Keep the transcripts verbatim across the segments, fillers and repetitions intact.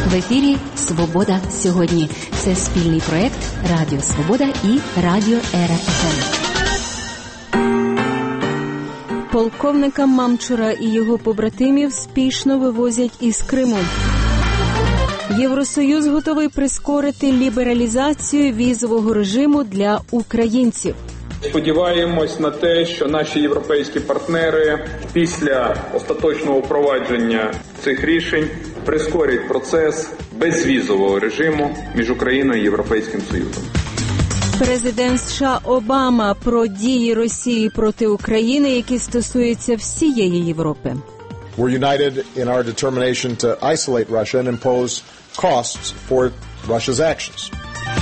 В ефірі «Свобода сьогодні». Це спільний проєкт Радіо Свобода і Радіо ЕРА-ФМ. Полковника Мамчура і його побратимів спішно вивозять із Криму. Євросоюз готовий прискорити лібералізацію візового режиму для українців. Сподіваємось на те, що наші європейські партнери після остаточного впровадження цих рішень прискорять процес безвізового режиму між Україною і Європейським Союзом. Президент США Обама про дії Росії проти України, які стосуються всієї Європи. We're united in our determination to isolate Russia and impose costs for Russia's actions.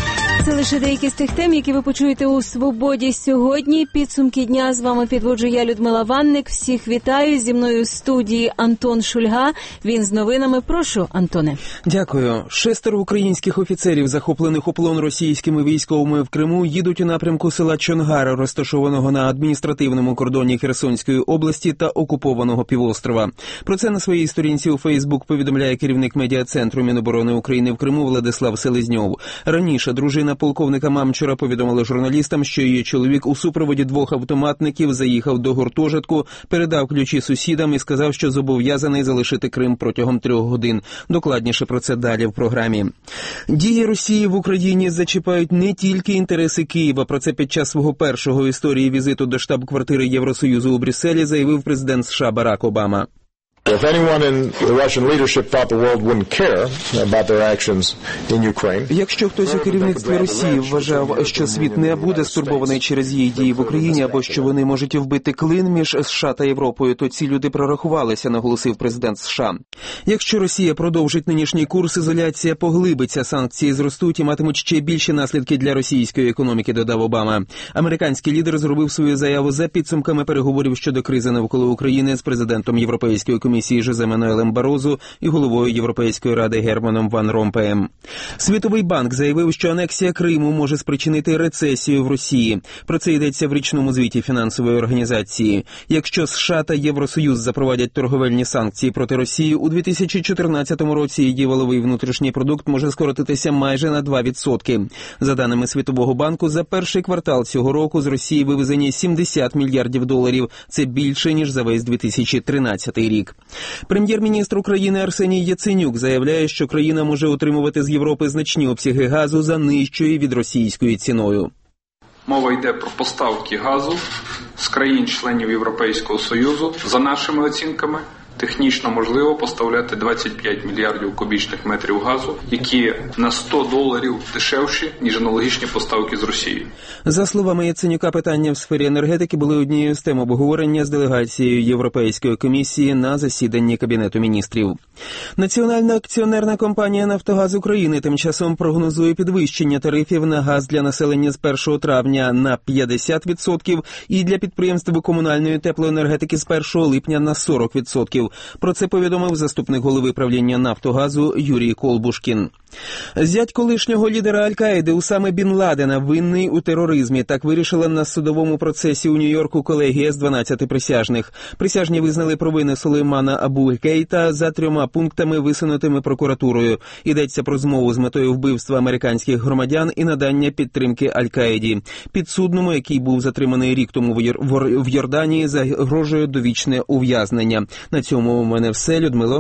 Це лише деякі з тих тем, які ви почуєте у «Свободі сьогодні». Підсумки дня з вами підводжу я, Людмила Ванник. Всіх вітаю. Зі мною в студії Антон Шульга. Він з новинами. Прошу, Антоне. Дякую. Шестеро українських офіцерів, захоплених у полон російськими військовими в Криму, їдуть у напрямку села Чонгар, розташованого на адміністративному кордоні Херсонської області та окупованого півострова. Про це на своїй сторінці у Фейсбук повідомляє керівник медіа-центру Міноборони України в Криму Владислав Селезньов. Раніше дружина полковника Мамчура повідомила журналістам, що її чоловік у супроводі двох автоматників заїхав до гуртожитку, передав ключі сусідам і сказав, що зобов'язаний залишити Крим протягом трьох годин. Докладніше про це далі в програмі. Дії Росії в Україні зачіпають не тільки інтереси Києва. Про це під час свого першого в історії візиту до штаб-квартири Євросоюзу у Брюсселі заявив президент США Барак Обама. If anyone in the Russian leadership thought the world wouldn't care about their actions in Ukraine. Якщо хтось у керівництві Росії вважав, що світ не буде стурбований через її дії в Україні або що вони можуть вбити клин між США та Європою, то ці люди прорахувалися, наголосив президент США. Якщо Росія продовжить нинішній курс, ізоляція поглибиться, санкції зростуть і матимуть ще більші наслідки для російської економіки, додав Обама. Американський лідер зробив свою заяву за підсумками переговорів щодо кризи навколо України з президентом Європейської комісії Жозе Мануелем Барозу і головою Європейської ради Германом Ван Ромпеєм. Світовий банк заявив, що анексія Криму може спричинити рецесію в Росії. Про це йдеться в річному звіті фінансової організації. Якщо США та Євросоюз запровадять торговельні санкції проти Росії, у дві тисячі чотирнадцятому році її валовий внутрішній продукт може скоротитися майже на два відсотки. За даними Світового банку, за перший квартал цього року з Росії вивезені сімдесят мільярдів доларів. Це більше, ніж за весь дві тисячі тринадцятий рік. Прем'єр-міністр України Арсеній Яценюк заявляє, що країна може отримувати з Європи значні обсяги газу за нижчою від російської ціною. Мова йде про поставки газу з країн-членів Європейського Союзу. За нашими оцінками, технічно можливо поставляти двадцять п'ять мільярдів кубічних метрів газу, які на сто доларів дешевші, ніж аналогічні поставки з Росії. За словами Яценюка, питання в сфері енергетики були однією з тем обговорення з делегацією Європейської комісії на засіданні Кабінету міністрів. Національна акціонерна компанія «Нафтогаз України» тим часом прогнозує підвищення тарифів на газ для населення з першого травня на п'ятдесят відсотків і для підприємств комунальної теплоенергетики з першого липня на сорок відсотків. Про це повідомив заступник голови правління «Нафтогазу» Юрій Колбушкін. Зять колишнього лідера Аль-Каїди Усами Бін Ладена винний у тероризмі. Так вирішила на судовому процесі у Нью-Йорку колегія з дванадцяти присяжних. Присяжні визнали провини Сулеймана Абу Гейта за трьома пунктами, висунутими прокуратурою. Йдеться про змову з метою вбивства американських громадян і надання підтримки Аль-Каїді. Підсудному, який був затриманий рік тому в Йорданії, загрожує довічне ув'язнення. На цьому у мене все, Людмило.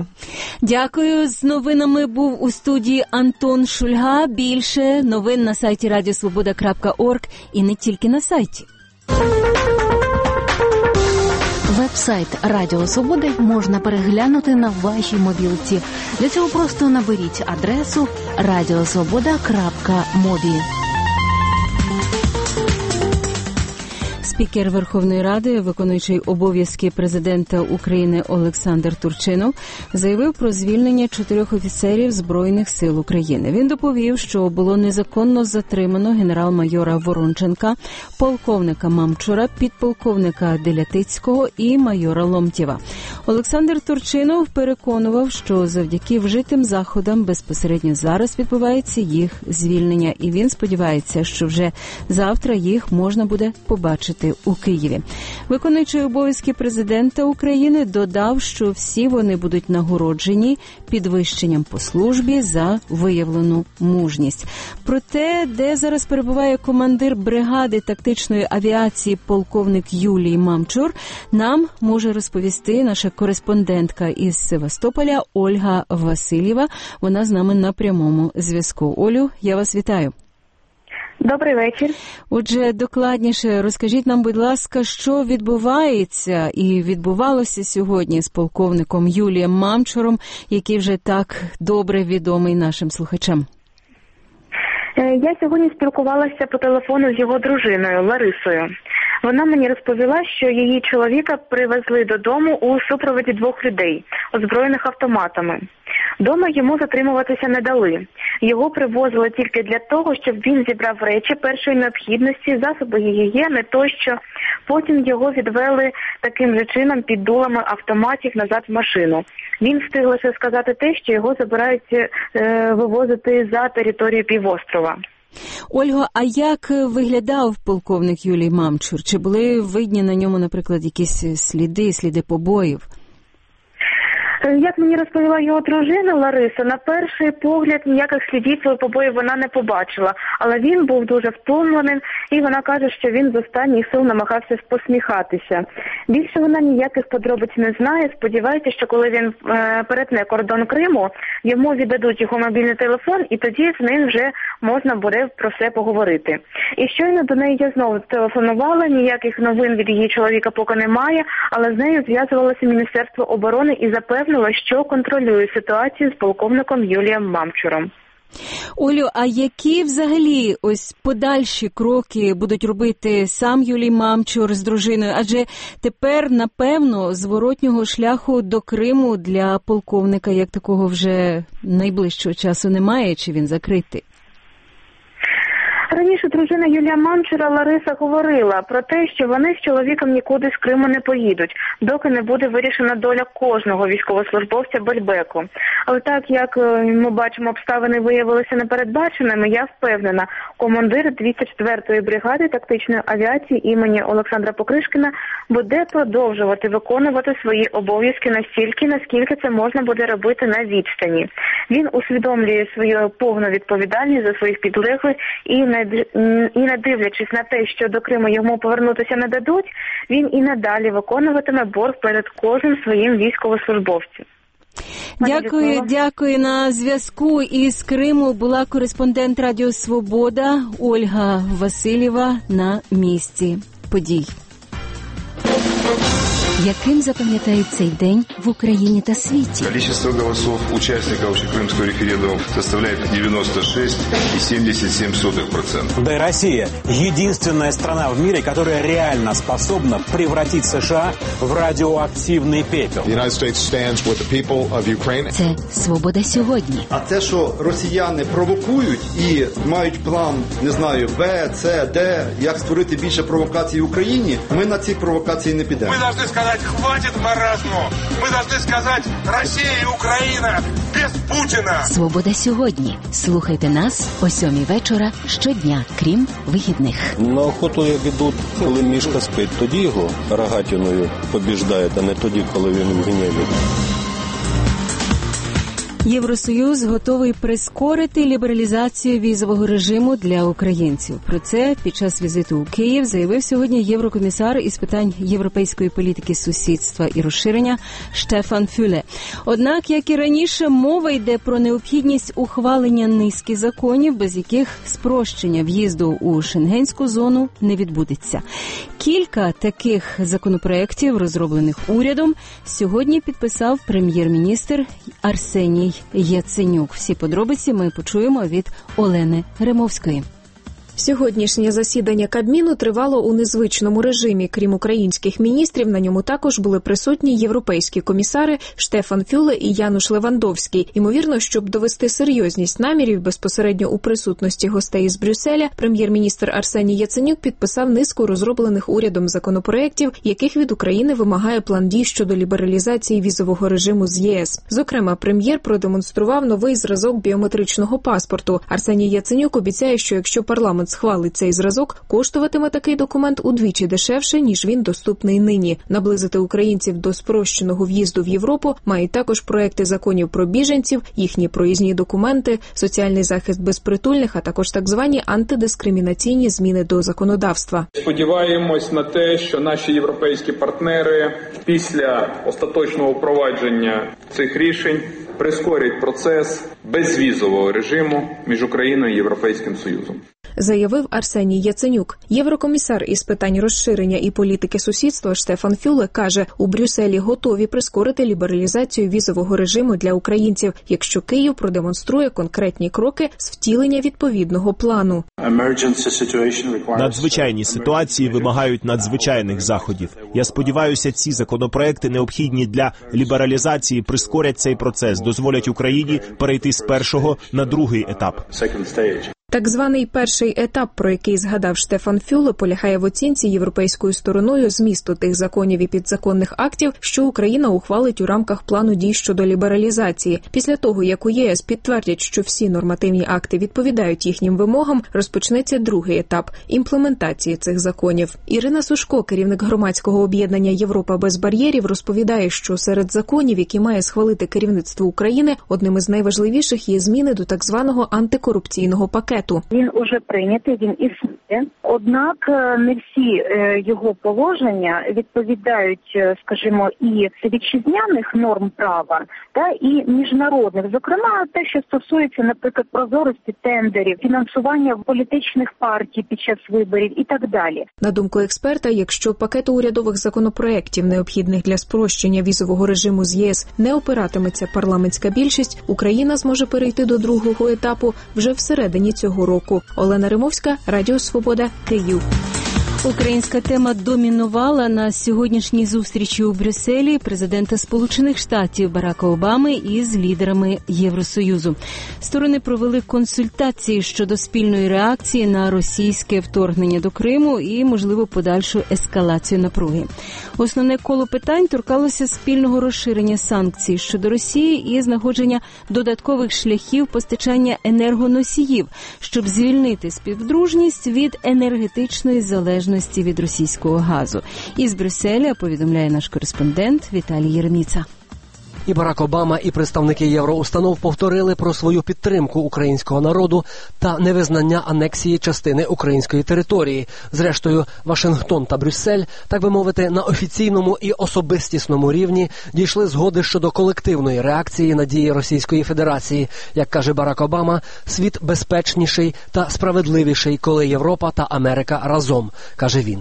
Дякую. З новинами був у студії Антон Шульга. Більше новин на сайті радіо свобода крапка орг і не тільки на сайті. Веб-сайт Радіо Свобода можна переглянути на вашій мобілці. Для цього просто наберіть адресу радіо свобода крапка мобі. Спікер Верховної Ради, виконуючий обов'язки президента України Олександр Турчинов, заявив про звільнення чотирьох офіцерів Збройних сил України. Він доповів, що було незаконно затримано генерал-майора Воронченка, полковника Мамчура, підполковника Делятицького і майора Ломтєва. Олександр Турчинов переконував, що завдяки вжитим заходам безпосередньо зараз відбувається їх звільнення, і він сподівається, що вже завтра їх можна буде побачити Свободи у Києві. Виконуючий обов'язки президента України додав, що всі вони будуть нагороджені підвищенням по службі за виявлену мужність. Про те, де зараз перебуває командир бригади тактичної авіації полковник Юлій Мамчур, нам може розповісти наша кореспондентка із Севастополя Ольга Васильєва. Вона з нами на прямому зв'язку. Олю, я вас вітаю. Добрий вечір. Отже, докладніше розкажіть нам, будь ласка, що відбувається і відбувалося сьогодні з полковником Юлієм Мамчуром, який вже так добре відомий нашим слухачам. Я сьогодні спілкувалася по телефону з його дружиною Ларисою. Вона мені розповіла, що її чоловіка привезли додому у супроводі двох людей, озброєних автоматами. Дома йому затримуватися не дали. Його привозили тільки для того, щоб він зібрав речі першої необхідності, засоби гігієни тощо. Потім його відвели таким же чином під дулами автоматів назад в машину. Він встиг лише сказати те, що його забирають е, вивозити за територію півострова. Ольго, а як виглядав полковник Юлій Мамчур? Чи були видні на ньому, наприклад, якісь сліди, сліди побоїв? Як мені розповіла його дружина Лариса, на перший погляд ніяких слідів побоїв вона не побачила, але він був дуже втомлений, і вона каже, що він з останніх сил намагався посміхатися. Більше вона ніяких подробиць не знає, сподівається, що коли він е, перетне кордон Криму, йому віддадуть його мобільний телефон, і тоді з ним вже можна буде про все поговорити. І щойно до неї я знову телефонувала, ніяких новин від її чоловіка поки немає, але з нею зв'язувалося Міністерство оборони і запевнило, що контролює ситуацію з полковником Юлієм Мамчуром. Олю, а які взагалі ось подальші кроки будуть робити сам Юлій Мамчур з дружиною? Адже тепер, напевно, зворотнього шляху до Криму для полковника як такого вже найближчого часу немає, чи він закритий? Раніше дружина Юлія Мамчура Лариса говорила про те, що вони з чоловіком нікуди з Криму не поїдуть, доки не буде вирішена доля кожного військовослужбовця Бельбеку. Але так, як ми бачимо, обставини виявилися непередбаченими, я впевнена, командир двісті четвертої бригади тактичної авіації імені Олександра Покришкіна буде продовжувати виконувати свої обов'язки настільки, наскільки це можна буде робити на відстані. Він усвідомлює свою повну відповідальність за своїх підлеглих і не І не дивлячись на те, що до Криму йому повернутися не дадуть, він і надалі виконуватиме борг перед кожним своїм військовослужбовцем. Дякую, дякую. На зв'язку із Криму була кореспондент Радіо Свобода Ольга Васильєва на місці подій. Яким запам'ятають цей день в Україні та світі? Количество голосов участников Крымского референдума составляет девяносто шесть и семьдесят семь сотых процента. Да и Россия – единственная страна в мире, которая реально способна превратить США в радиоактивный пепел. The United States stands with the people of Ukraine. Це «Свобода сьогодні». А те, що росіяни провокують і мають план, не знаю, Б, С, Д, як створити більше провокацій в Україні, ми на ці провокації не підемо. Ми повинні сказати, хватит маразму. Мы должны сказать, Россия и Украина без Путина. «Свобода сьогодні». Слухайте нас о сьомій вечора щодня, крім вихідних. На охоту як ідуть, коли мішка спить, тоді його рогатиною побіждають, а не тоді, коли він в гніві. Євросоюз готовий прискорити лібералізацію візового режиму для українців. Про це під час візиту у Київ заявив сьогодні єврокомісар із питань європейської політики, сусідства і розширення Штефан Фюле. Однак, як і раніше, мова йде про необхідність ухвалення низки законів, без яких спрощення в'їзду у шенгенську зону не відбудеться. Кілька таких законопроєктів, розроблених урядом, сьогодні підписав прем'єр-міністр Арсеній Яценюк. Всі подробиці ми почуємо від Олени Римовської. Сьогоднішнє засідання Кабміну тривало у незвичному режимі. Крім українських міністрів, на ньому також були присутні європейські комісари Штефан Фюле і Януш Левандовський. Ймовірно, щоб довести серйозність намірів безпосередньо у присутності гостей із Брюсселя, прем'єр-міністр Арсеній Яценюк підписав низку розроблених урядом законопроєктів, яких від України вимагає план дій щодо лібералізації візового режиму з ЄС. Зокрема, прем'єр продемонстрував новий зразок біометричного паспорту. Арсеній Яценюк обіцяє, що якщо парламент парламент схвалить цей зразок, коштуватиме такий документ удвічі дешевше, ніж він доступний нині. Наблизити українців до спрощеного в'їзду в Європу мають також проекти законів про біженців, їхні проїзні документи, соціальний захист безпритульних, а також так звані антидискримінаційні зміни до законодавства. Сподіваємось на те, що наші європейські партнери після остаточного впровадження цих рішень прискорять процес безвізового режиму між Україною і Європейським Союзом. Заявив Арсеній Яценюк. Єврокомісар із питань розширення і політики сусідства Штефан Фюле каже, у Брюсселі готові прискорити лібералізацію візового режиму для українців, якщо Київ продемонструє конкретні кроки з втілення відповідного плану. Надзвичайні ситуації вимагають надзвичайних заходів. Я сподіваюся, ці законопроекти, необхідні для лібералізації, прискорять цей процес, дозволять Україні перейти з першого на другий етап. Так званий перший етап, про який згадав Штефан Фюле, полягає в оцінці європейською стороною змісту тих законів і підзаконних актів, що Україна ухвалить у рамках плану дій щодо лібералізації. Після того, як у ЄС підтвердять, що всі нормативні акти відповідають їхнім вимогам, розпочнеться другий етап – імплементації цих законів. Ірина Сушко, керівник громадського об'єднання «Європа без бар'єрів», розповідає, що серед законів, які має схвалити керівництво України, одним із найважливіших є зміни до так званого антикорупційного пакету. Він уже прийнятий, він існує. Однак не всі його положення відповідають, скажімо, і вітчизняних норм права, та і міжнародних. Зокрема, те, що стосується, наприклад, прозорості тендерів, фінансування політичних партій під час виборів і так далі. На думку експерта, якщо пакету урядових законопроєктів, необхідних для спрощення візового режиму з ЄС, не опиратиметься парламентська більшість, Україна зможе перейти до другого етапу вже всередині цього року. Олена Римовська, Радіо Свобода, Київ. Українська тема домінувала на сьогоднішній зустрічі у Брюсселі президента Сполучених Штатів Барака Обами із лідерами Євросоюзу. Сторони провели консультації щодо спільної реакції на російське вторгнення до Криму і, можливо, подальшу ескалацію напруги. Основне коло питань торкалося спільного розширення санкцій щодо Росії і знаходження додаткових шляхів постачання енергоносіїв, щоб звільнити співдружність від енергетичної залежності від російського газу. Із Брюсселя повідомляє наш кореспондент Віталій Єреміца. І Барак Обама, і представники євроустанов повторили про свою підтримку українського народу та невизнання анексії частини української території. Зрештою, Вашингтон та Брюссель, так би мовити, на офіційному і особистісному рівні дійшли згоди щодо колективної реакції на дії Російської Федерації. Як каже Барак Обама, світ безпечніший та справедливіший, коли Європа та Америка разом, каже він.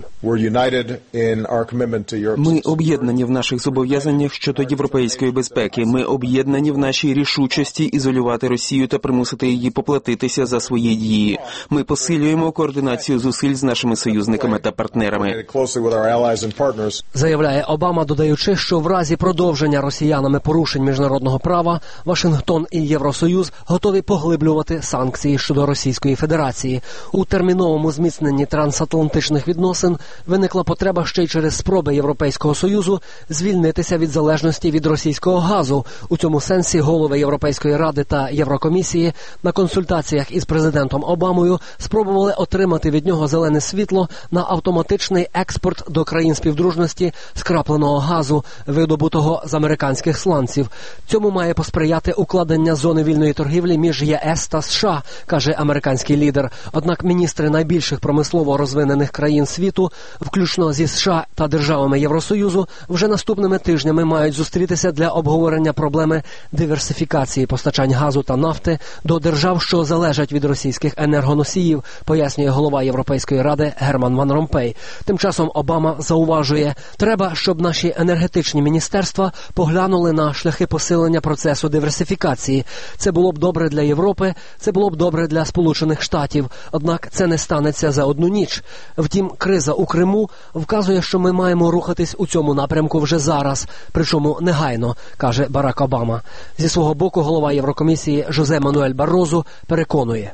Ми об'єднані в наших зобов'язаннях щодо європейської безпеки. Ми об'єднані в нашій рішучості ізолювати Росію та примусити її поплатитися за свої дії. Ми посилюємо координацію зусиль з нашими союзниками та партнерами. Заявляє Обама, додаючи, що в разі продовження росіянами порушень міжнародного права Вашингтон і Євросоюз готові поглиблювати санкції щодо Російської Федерації. У терміновому зміцненні трансатлантичних відносин виникла потреба ще й через спроби Європейського Союзу звільнитися від залежності від російського газу. У цьому сенсі голови Європейської Ради та Єврокомісії на консультаціях із президентом Обамою спробували отримати від нього зелене світло на автоматичний експорт до країн співдружності скрапленого газу, видобутого з американських сланців. Цьому має посприяти укладення зони вільної торгівлі між ЄС та США, каже американський лідер. Однак міністри найбільших промислово розвинених країн світу, включно зі США та державами Євросоюзу, вже наступними тижнями мають зустрітися для обговорення проблеми диверсифікації постачань газу та нафти до держав, що залежать від російських енергоносіїв, пояснює голова Європейської Ради Герман Ван Ромпей. Тим часом Обама зауважує, треба, щоб наші енергетичні міністерства поглянули на шляхи посилення процесу диверсифікації. Це було б добре для Європи, це було б добре для Сполучених Штатів. Однак це не станеться за одну ніч. Втім, криза у Криму вказує, що ми маємо рухатись у цьому напрямку вже зараз, причому негайно, каже Барак Обама. Зі свого боку голова Єврокомісії Жозе Мануель Баррозу переконує.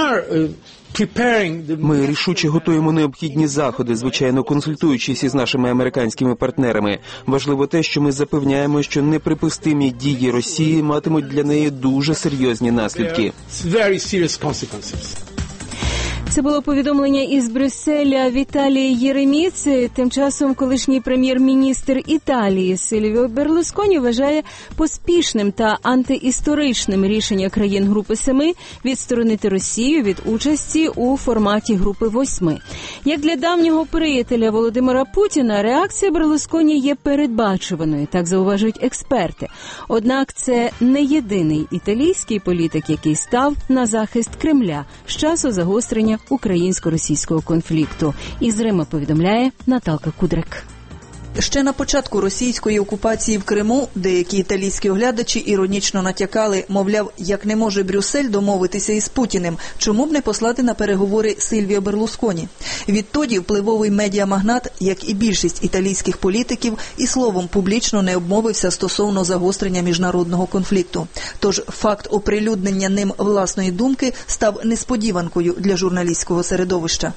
Ми рішуче готуємо необхідні заходи, звичайно, консультуючись із нашими американськими партнерами. Важливо те, що ми запевняємо, що неприпустимі дії Росії матимуть для неї дуже серйозні наслідки. Це було повідомлення із Брюсселя Віталії Єреміци. Тим часом колишній прем'єр-міністр Італії Сильвіо Берлусконі вважає поспішним та антиісторичним рішення країн Групи Семи відсторонити Росію від участі у форматі Групи Восьми. Як для давнього приятеля Володимира Путіна, реакція Берлусконі є передбачуваною, так зауважують експерти. Однак це не єдиний італійський політик, який став на захист Кремля з часу загострення українсько-російського конфлікту. Із Рима повідомляє Наталка Кудрик. Ще на початку російської окупації в Криму деякі італійські оглядачі іронічно натякали, мовляв, як не може Брюссель домовитися із Путіним, чому б не послати на переговори Сильвіо Берлусконі. Відтоді впливовий медіамагнат, як і більшість італійських політиків, і словом публічно не обмовився стосовно загострення міжнародного конфлікту. Тож факт оприлюднення ним власної думки став несподіванкою для журналістського середовища.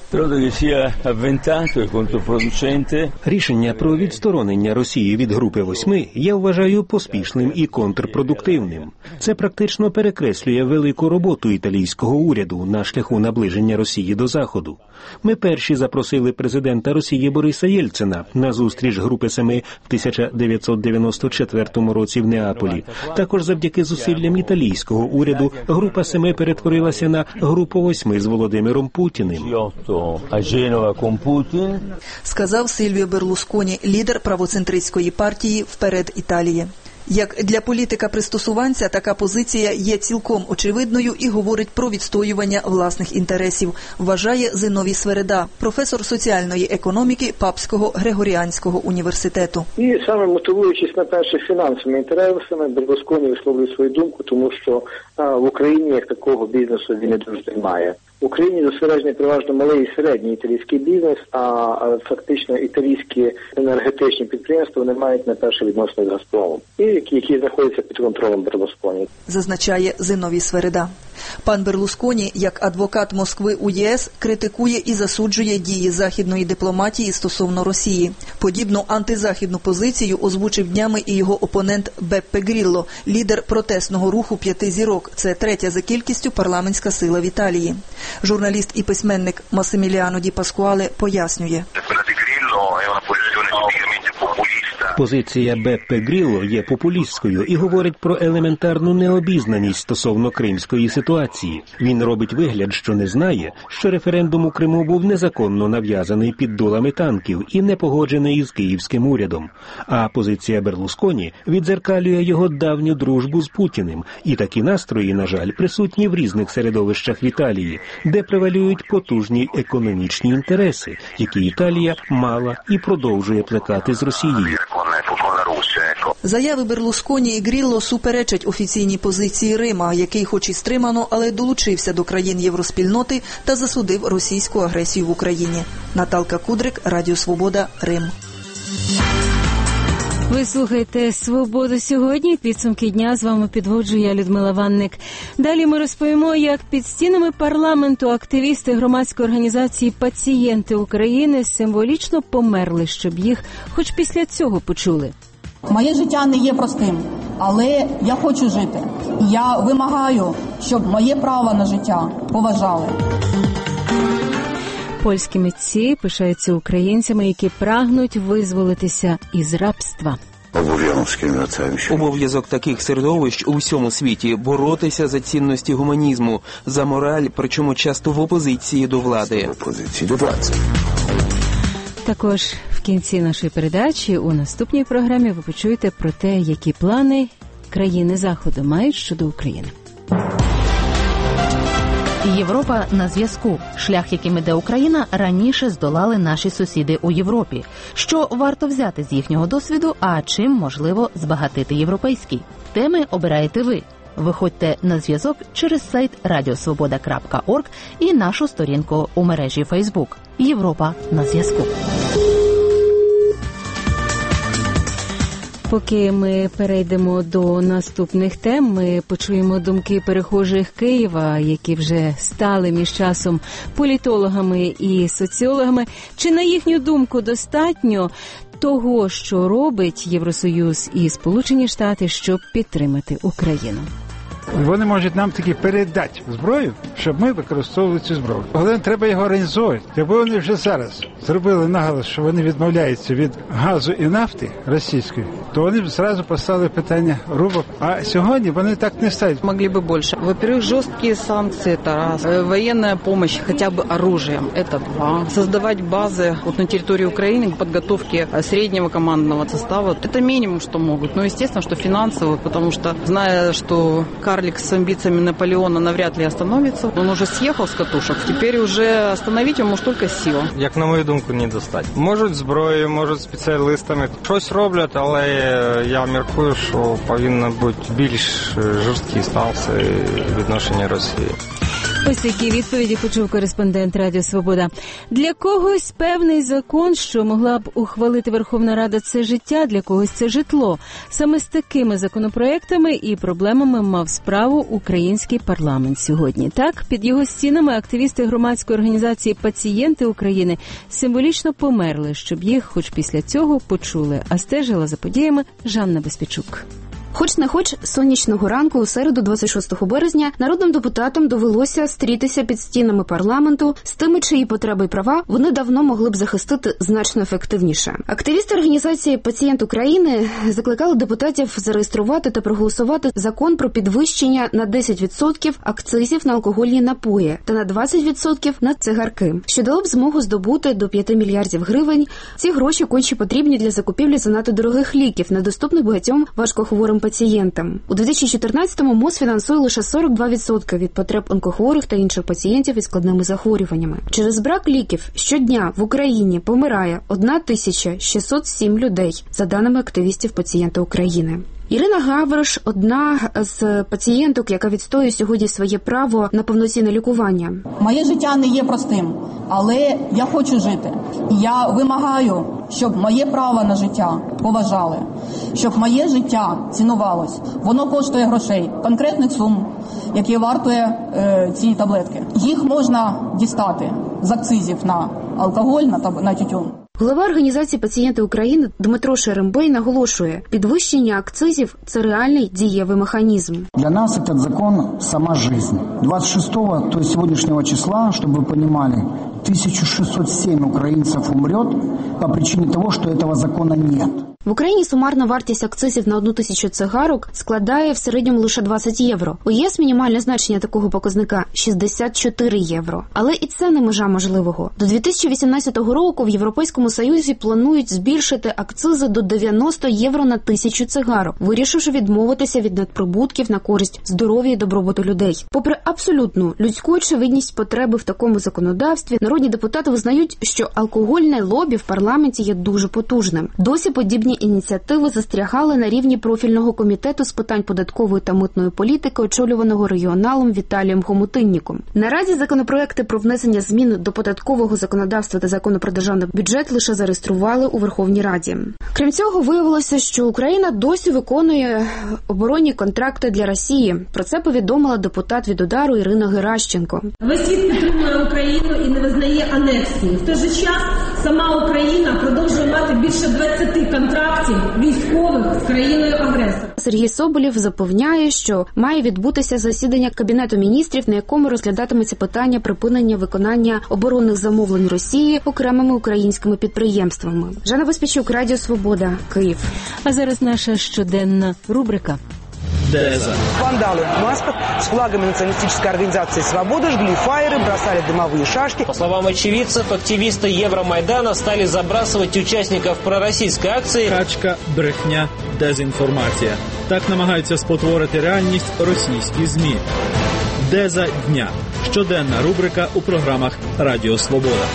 Рішення про відсторонення Росії від Групи Восьми я вважаю поспішним і контрпродуктивним. Це практично перекреслює велику роботу італійського уряду на шляху наближення Росії до Заходу. Ми перші запросили президента Росії Бориса Єльцина на зустріч Групи Семи в тисяча дев'ятсот дев'яносто четвертому році в Неаполі. Також завдяки зусиллям італійського уряду Група Семи перетворилася на Групу Восьми з Володимиром Путіним. Сказав Сильвіо Берлусконі, лідер правоцентристської партії «Вперед Італії». Як для політика-пристосуванця така позиція є цілком очевидною і говорить про відстоювання власних інтересів, вважає Зиновій Свереда, професор соціальної економіки Папського Григоріанського університету. І саме мотивуючись на перше фінансовими інтересами, Берлусконі висловлює свою думку, тому що а, в Україні як такого бізнесу він не дуже немає. В Україні зосереджений переважно малий і середній італійський бізнес, а, а фактично італійські енергетичні підприємства не мають на перше відносини з Газпромом, і які, які знаходяться під контролем Берлусконі. Зазначає Зиновій Свереда. Пан Берлусконі, як адвокат Москви у ЄС, критикує і засуджує дії західної дипломатії стосовно Росії. Подібну антизахідну позицію озвучив днями і його опонент Беппе Грілло, лідер протестного руху «П'яти зірок». Це третя за кількістю парламентська сила в Італії. Журналіст і письменник Масиміліано Ді Паскуале пояснює. Позиція Беппе Грілло є популістською і говорить про елементарну необізнаність стосовно кримської ситуації. Він робить вигляд, що не знає, що референдум у Криму був незаконно нав'язаний під дулами танків і не погоджений із київським урядом. А позиція Берлусконі віддзеркалює його давню дружбу з Путіним. І такі настрої, на жаль, присутні в різних середовищах в Італії, де превалюють потужні економічні інтереси, які Італія мала і продовжує плекати з Росією. Заяви Берлусконі і Грілло суперечать офіційній позиції Рима, який хоч і стримано, але долучився до країн євроспільноти та засудив російську агресію в Україні. Наталка Кудрик, Радіо Свобода, Рим. Ви слухаєте «Свободу сьогодні». Підсумки дня з вами підводжу я, Людмила Ванник. Далі ми розповімо, як під стінами парламенту активісти громадської організації «Пацієнти України» символічно померли, щоб їх хоч після цього почули. Моє життя не є простим, але я хочу жити. Я вимагаю, щоб моє право на життя поважали. Польські митці пишаються українцями, які прагнуть визволитися із рабства. Обов'язок таких середовищ у всьому світі – боротися за цінності гуманізму, за мораль, причому часто в опозиції до влади. Також в кінці нашої передачі у наступній програмі ви почуєте про те, які плани країни Заходу мають щодо України. Європа на зв'язку. Шлях, яким іде Україна, раніше здолали наші сусіди у Європі. Що варто взяти з їхнього досвіду, а чим можливо збагатити європейський? Теми обираєте ви. Виходьте на зв'язок через сайт радіо свобода крапка орг і нашу сторінку у мережі Фейсбук. Європа на зв'язку. Поки ми перейдемо до наступних тем, ми почуємо думки перехожих Києва, які вже стали між часом політологами і соціологами. Чи, на їхню думку, достатньо того, що робить Євросоюз і Сполучені Штати, щоб підтримати Україну? Вони можуть нам таки передати зброю, щоб ми використовували цю зброю. Але треба його організовувати. Якби вони вже зараз зробили наголос, що вони відмовляються від газу і нафти російської, то вони б зразу поставили питання рубок. А сьогодні вони так не ставлять. Могли бы больше. Во-первых, жесткие санкции, это раз. Военная помощь хотя бы оружием, это два. Создавать базы вот на территории Украины, подготовки среднего командного состава, это минимум, что могут. Но, естественно, что финансово, потому что, зная, что карлик с амбициями Наполеона навряд ли остановится, он уже съехал с катушек, теперь уже остановить его может только сила. Як на мою думку, не достать. Можуть зброєю, можуть спеціалістами. Щось роблять, але я міркую, що повинно бути більш жорсткі санкції відношення Росії. Ось які відповіді почув кореспондент Радіо Свобода. Для когось певний закон, що могла б ухвалити Верховна Рада, це життя, для когось це житло. Саме з такими законопроектами і проблемами мав справу український парламент сьогодні. Так, під його стінами активісти громадської організації «Пацієнти України» символічно померли, щоб їх хоч після цього почули. А стежила за подіями Жанна Безпечук. Хоч не хоч, сонячного ранку у середу, двадцять шостого березня, народним депутатам довелося стрітися під стінами парламенту з тими, чиї потреби і права вони давно могли б захистити значно ефективніше. Активісти організації «Пацієнт України» закликали депутатів зареєструвати та проголосувати закон про підвищення на десять відсотків акцизів на алкогольні напої та на двадцять відсотків на цигарки, що дало б змогу здобути до п'яти мільярдів гривень. Ці гроші конче потрібні для закупівлі занадто дорогих ліків, недоступних багатьом важкохворим пацієнтам. У дві тисячі чотирнадцятому МОЗ фінансує лише сорок два відсотки від потреб онкохворих та інших пацієнтів із складними захворюваннями. Через брак ліків щодня в Україні помирає одна тисяча шістсот сім людей, за даними активістів «Пацієнти України». Ірина Гавриш – одна з пацієнток, яка відстоює сьогодні своє право на повноцінне лікування. Моє життя не є простим, але я хочу жити. Я вимагаю, щоб моє право на життя поважали, щоб моє життя цінувалось. Воно коштує грошей, конкретних сум, які вартує е, ці таблетки. Їх можна дістати з акцизів на алкоголь, на, на тютюн. Голова організації «Пацієнти України» Дмитро Шерембей наголошує, підвищення акцизів – це реальний дієвий механізм. Для нас этот закон – сама жизнь. двадцать шестого, то есть сегодняшнего числа, чтобы вы понимали, тысяча шестьсот семь украинцев умрет по причине того, что этого закона нет. В Україні сумарна вартість акцизів на одну тисячу цигарок складає в середньому лише двадцять євро. У ЄС мінімальне значення такого показника – шістдесят чотири євро. Але і це не межа можливого. До дві тисячі вісімнадцятого року в Європейському Союзі планують збільшити акцизи до дев'яносто євро на тисячу цигарок, вирішивши відмовитися від надприбутків на користь здоров'я і добробуту людей. Попри абсолютну людську очевидність потреби в такому законодавстві, народні депутати визнають, що алкогольне лобі в парламенті є дуже потужним. Досі подібні ініціативи застрягали на рівні профільного комітету з питань податкової та митної політики, очолюваного регіоналом Віталієм Хомутинніком. Наразі законопроекти про внесення змін до податкового законодавства та закону про державний бюджет лише зареєстрували у Верховній Раді. Крім цього, виявилося, що Україна досі виконує оборонні контракти для Росії. Про це повідомила депутат від «Удару» Ірина Геращенко. Весь світ підтримує Україну і не визнає анексію. В той же час сама Україна продовжує мати більше двадцяти контрактів військових з країною-агресором. Сергій Соболєв запевняє, що має відбутися засідання Кабінету міністрів, на якому розглядатиметься питання припинення виконання оборонних замовлень Росії окремими українськими підприємствами. Жанна Безпечук, Радіо Свобода, Київ. А зараз наша щоденна рубрика. Деза. Вандалы в масках с флагами националистической организации «Свобода» жгли фаеры, бросали дымовые шашки. По словам очевидцев, активисты Евромайдана стали забрасывать участников пророссийской акции. Качка, брехня, дезінформація. Так намагаються спотворити реальність російські ЗМІ. Деза дня. Щоденна рубрика у програмах Радіо Свобода.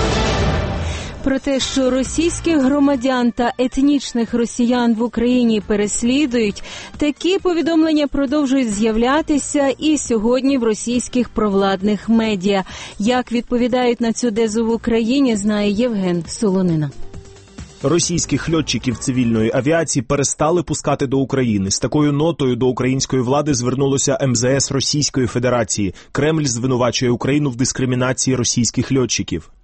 Про те, що російських громадян та етнічних росіян в Україні переслідують, такі повідомлення продовжують з'являтися і сьогодні в російських провладних медіа. Як відповідають на цю дезу в Україні, знає Євген Солонина. Російських льотчиків цивільної авіації перестали пускати до України. З такою нотою до української влади звернулося ем зе ес Російської Федерації. Кремль звинувачує Україну в дискримінації російських льотчиків.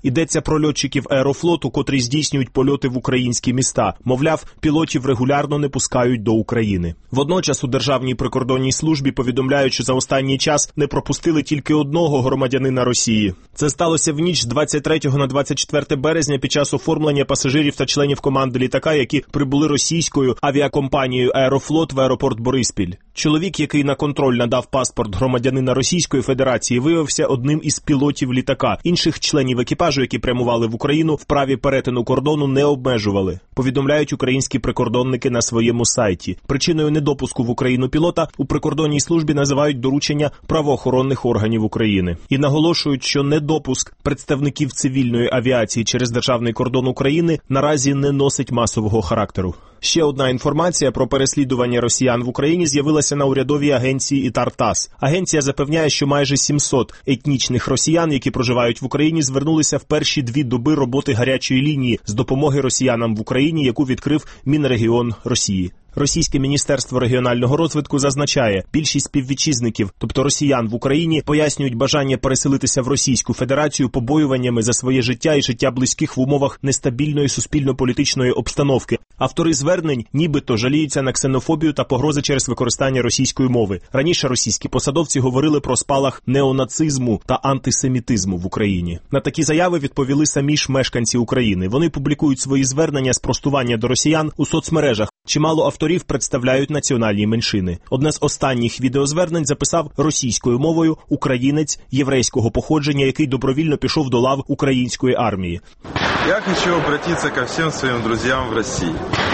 Йдеться про льотчиків Аерофлоту, котрі здійснюють польоти в українські міста. Мовляв, пілотів регулярно не пускають до України. Водночас у Державній прикордонній службі повідомляють, що за останній час не пропустили тільки одного громадянина Росії. Це сталося в ніч з двадцять третього на двадцять четверте березня під час оформлення пасажирів та членів команди літака, які прибули російською авіакомпанією «Аерофлот» в аеропорт Бориспіль. Чоловік, який на контроль надав паспорт громадянина Російської Федерації, виявився одним із пілотів літака. Інших членів екіпажу, які прямували в Україну, в праві перетину кордону не обмежували, повідомляють українські прикордонники на своєму сайті. Причиною недопуску в Україну пілота у прикордонній службі називають доручення правоохоронних органів України. І наголошують, що недопуск представників цивільної авіації через державний кордон України наразі не носить масового характеру. Ще одна інформація про переслідування росіян в Україні з'явилася на урядовій агенції «Ітар-ТАСС». Агенція запевняє, що майже сімсот етнічних росіян, які проживають в Україні, звернулися в перші дві доби роботи гарячої лінії з допомоги росіянам в Україні, яку відкрив Мінрегіон Росії. Російське Міністерство регіонального розвитку зазначає, більшість співвітчизників, тобто росіян в Україні, пояснюють бажання переселитися в Російську Федерацію побоюваннями за своє життя і життя близьких в умовах нестабільної суспільно-політичної обстановки. Автори звернень нібито жаліються на ксенофобію та погрози через використання російської мови. Раніше російські посадовці говорили про спалах неонацизму та антисемітизму в Україні. На такі заяви відповіли самі ж мешканці України. Вони публікують свої звернення з простування до росіян у соцмережах. Чимало авторів представляють національні меншини. Одне з останніх відеозвернень записав російською мовою українець єврейського походження, який добровільно пішов до лав української армії. Я хочу обратиться ко всем своим друзьям в России.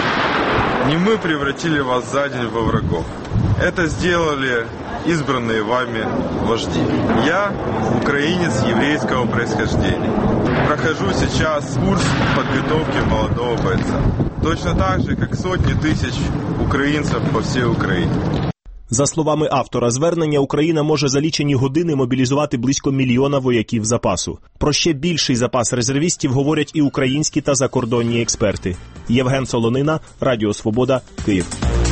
Не мы превратили вас за день во врагов. Это сделали избранные вами вожди. Я украинец еврейского происхождения. Прохожу сейчас курс подготовки молодого бойца. Точно так же, как сотни тысяч украинцев по всей Украине. За словами автора звернення, Україна може за лічені години мобілізувати близько мільйона вояків запасу. Про ще більший запас резервістів говорять і українські та закордонні експерти. Євген Солонина, Радіо Свобода, Київ.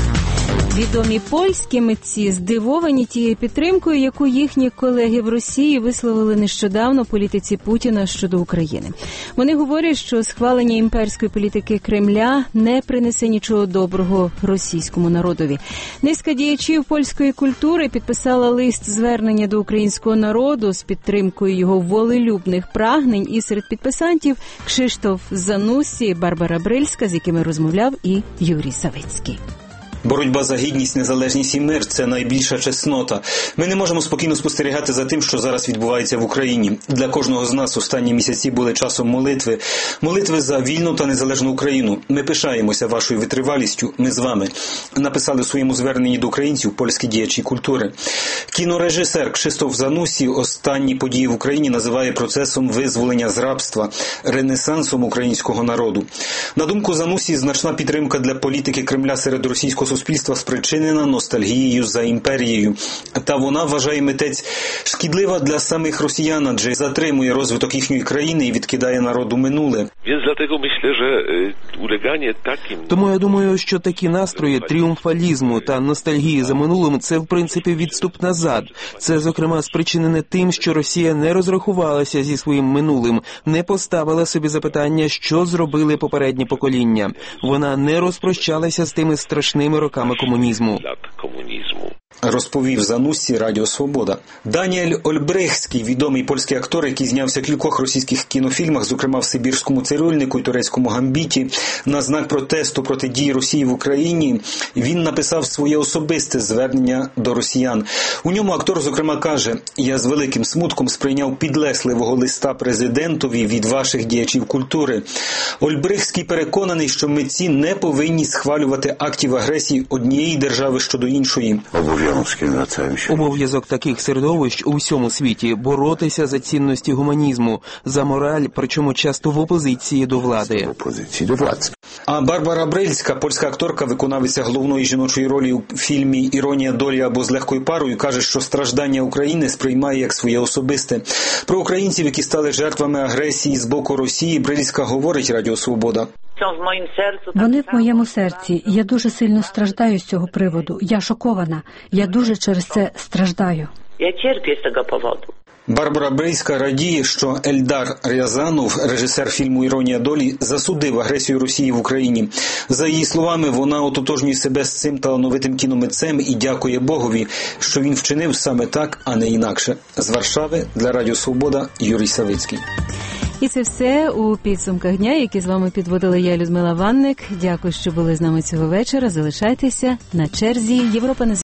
Відомі польські митці здивовані тією підтримкою, яку їхні колеги в Росії висловили нещодавно політиці Путіна щодо України. Вони говорять, що схвалення імперської політики Кремля не принесе нічого доброго російському народові. Низка діячів польської культури підписала лист звернення до українського народу з підтримкою його волелюбних прагнень, і серед підписантів Кшиштоф Занусі, Барбара Брильська, з якими розмовляв і Юрій Савицький. Боротьба за гідність, незалежність і мир – це найбільша чеснота. Ми не можемо спокійно спостерігати за тим, що зараз відбувається в Україні. Для кожного з нас останні місяці були часом молитви. Молитви за вільну та незалежну Україну. Ми пишаємося вашою витривалістю. Ми з вами. Написали у своєму зверненні до українців польські діячі культури. Кінорежисер Кшиштоф Занусі останні події в Україні називає процесом визволення з рабства, ренесансом українського народу. На думку Занусі, значна підтримка для політики Кремля серед російського суспільства спричинена ностальгією за імперією. Та вона, вважає митець, шкідлива для самих росіян, адже затримує розвиток їхньої країни і відкидає народу минуле. Тому я думаю, що такі настрої тріумфалізму та ностальгії за минулим – це в принципі відступ назад. Це, зокрема, спричинене тим, що Росія не розрахувалася зі своїм минулим, не поставила собі запитання, що зробили попередні покоління. Вона не розпрощалася з тими страшними роками комунізму. Розповів Занусі Радіо Свобода. Даніель Ольбрехтський, відомий польський актор, який знявся в кількох російських кінофільмах, зокрема в «Сибірському цирюльнику» і «Турецькому гамбіті», на знак протесту проти дій Росії в Україні, він написав своє особисте звернення до росіян. У ньому актор, зокрема, каже: «Я з великим смутком сприйняв підлесливого листа президентові від ваших діячів культури». Ольбрехтський переконаний, що митці не повинні схвалювати актів агресії однієї держави щодо іншої. Обов'язок таких середовищ у всьому світі – боротися за цінності гуманізму, за мораль, причому часто в опозиції до влади. А Барбара Брильська, польська акторка, виконавиця головної жіночої ролі у фільмі «Іронія долі» або «З легкою парою», каже, що страждання України сприймає як своє особисте. Про українців, які стали жертвами агресії з боку Росії, Брильська говорить Радіо Свобода. Вони в моєму серці. Я дуже сильно страждаю з цього приводу. Я шокована. Я дуже через це страждаю. Я терплю з цього поводу. Барбара Брейська радіє, що Ельдар Рязанов, режисер фільму «Іронія долі», засудив агресію Росії в Україні. За її словами, вона ототожнює себе з цим талановитим кіномитцем і дякує Богові, що він вчинив саме так, а не інакше. З Варшави для Радіо Свобода Юрій Савицький. І це все у підсумках дня, які з вами підводила я, Людмила Ванник. Дякую, що були з нами цього вечора. Залишайтеся на черзі Європа на